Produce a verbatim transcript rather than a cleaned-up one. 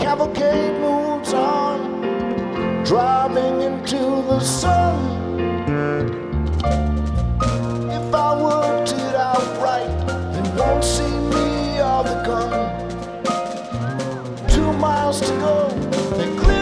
cavalcade moves on, driving into the sun. If I worked it out right, they won't see me or the gun. Two miles to go, they clear.